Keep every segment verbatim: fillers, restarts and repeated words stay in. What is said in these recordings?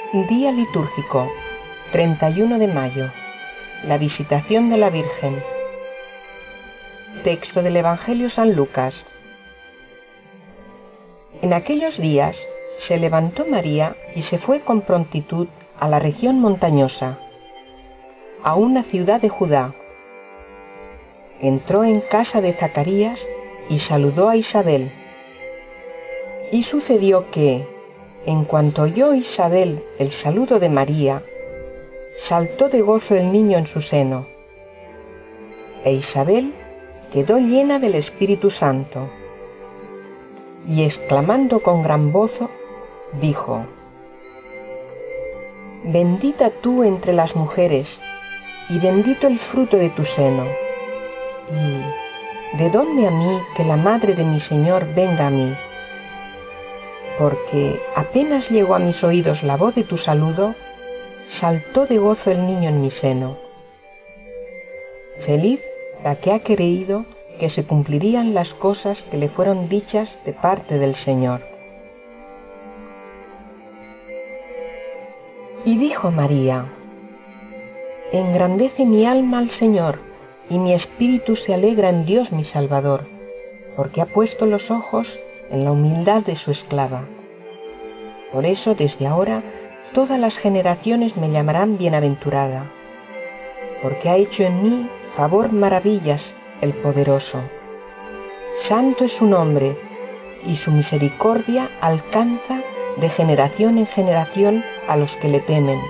Día litúrgico, treinta y uno de mayo. La visitación de la Virgen. Texto del Evangelio San Lucas. En aquellos días se levantó María y se fue con prontitud a la región montañosa, a una ciudad de Judá. Entró en casa de Zacarías y saludó a Isabel. Y sucedió que, en cuanto oyó Isabel el saludo de María, saltó de gozo el niño en su seno. E Isabel quedó llena del Espíritu Santo, y exclamando con gran voz, dijo: Bendita tú entre las mujeres, y bendito el fruto de tu seno. ¿Y de dónde a mí que la madre de mi Señor venga a mí? Porque apenas llegó a mis oídos la voz de tu saludo, saltó de gozo el niño en mi seno. Feliz la que ha creído que se cumplirían las cosas que le fueron dichas de parte del Señor. Y dijo María: Engrandece mi alma al Señor, y mi espíritu se alegra en Dios mi Salvador, porque ha puesto los ojos en la humildad de su esclava. Por eso desde ahora todas las generaciones me llamarán bienaventurada, porque ha hecho en mí favor maravillas el poderoso. Santo es su nombre, y su misericordia alcanza de generación en generación a los que le temen.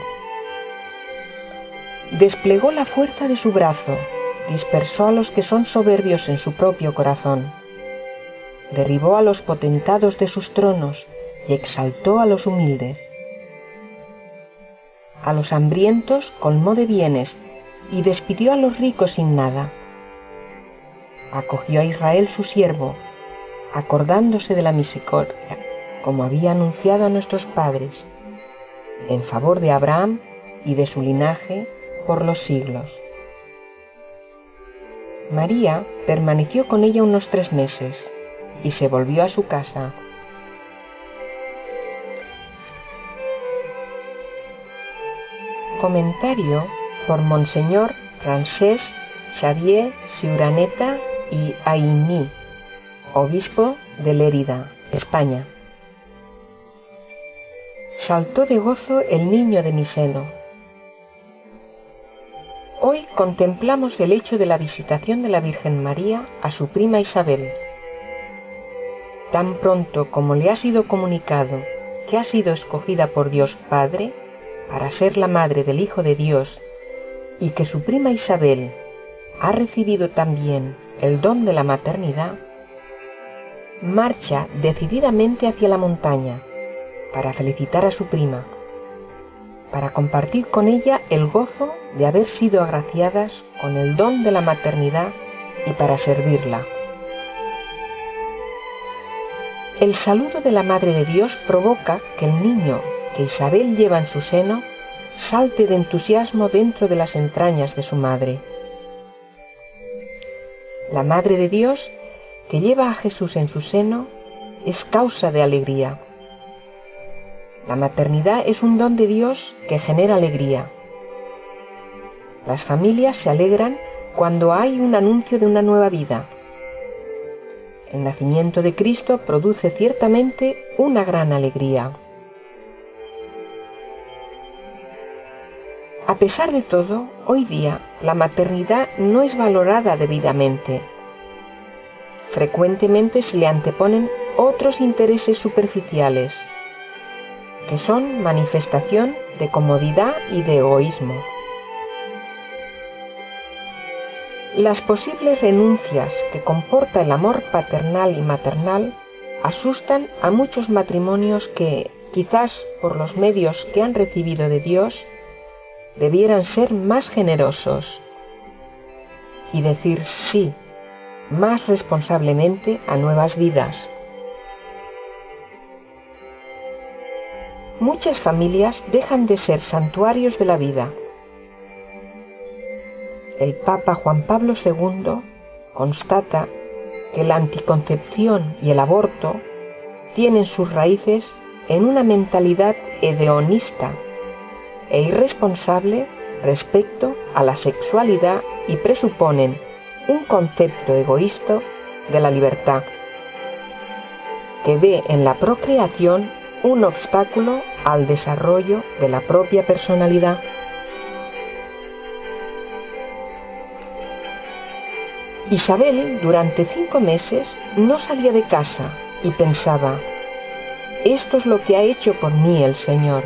Desplegó la fuerza de su brazo, dispersó a los que son soberbios en su propio corazón. Derribó a los potentados de sus tronos y exaltó a los humildes. A los hambrientos colmó de bienes y despidió a los ricos sin nada. Acogió a Israel su siervo, acordándose de la misericordia, como había anunciado a nuestros padres, en favor de Abraham y de su linaje por los siglos. María permaneció con ella unos tres meses y se volvió a su casa. Comentario por Monseñor Francesc Xavier Ciuraneta y Aimí, obispo de Lérida, España. Saltó de gozo el niño de mi seno. Hoy contemplamos el hecho de la visitación de la Virgen María a su prima Isabel. Tan pronto como le ha sido comunicado que ha sido escogida por Dios Padre para ser la madre del Hijo de Dios, y que su prima Isabel ha recibido también el don de la maternidad, marcha decididamente hacia la montaña para felicitar a su prima, para compartir con ella el gozo de haber sido agraciadas con el don de la maternidad y para servirla. El saludo de la Madre de Dios provoca que el niño que Isabel lleva en su seno salte de entusiasmo dentro de las entrañas de su madre. La Madre de Dios que lleva a Jesús en su seno es causa de alegría. La maternidad es un don de Dios que genera alegría. Las familias se alegran cuando hay un anuncio de una nueva vida. El nacimiento de Cristo produce ciertamente una gran alegría. A pesar de todo, hoy día la maternidad no es valorada debidamente. Frecuentemente se le anteponen otros intereses superficiales, que son manifestación de comodidad y de egoísmo. Las posibles renuncias que comporta el amor paternal y maternal asustan a muchos matrimonios que, quizás por los medios que han recibido de Dios, debieran ser más generosos y decir sí más responsablemente a nuevas vidas. Muchas familias dejan de ser santuarios de la vida. El Papa Juan Pablo segundo constata que la anticoncepción y el aborto tienen sus raíces en una mentalidad hedonista e irresponsable respecto a la sexualidad y presuponen un concepto egoísta de la libertad, que ve en la procreación un obstáculo al desarrollo de la propia personalidad. Isabel durante cinco meses no salía de casa y pensaba: esto es lo que ha hecho por mí el Señor.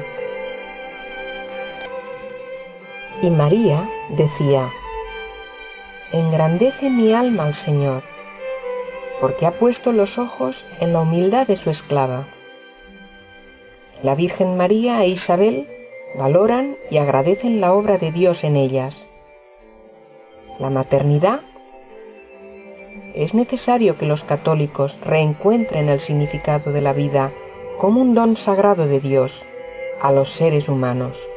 Y María decía: engrandece mi alma al Señor, porque ha puesto los ojos en la humildad de su esclava. La Virgen María e Isabel valoran y agradecen la obra de Dios en ellas. La maternidad. Es necesario que los católicos reencuentren el significado de la vida como un don sagrado de Dios a los seres humanos.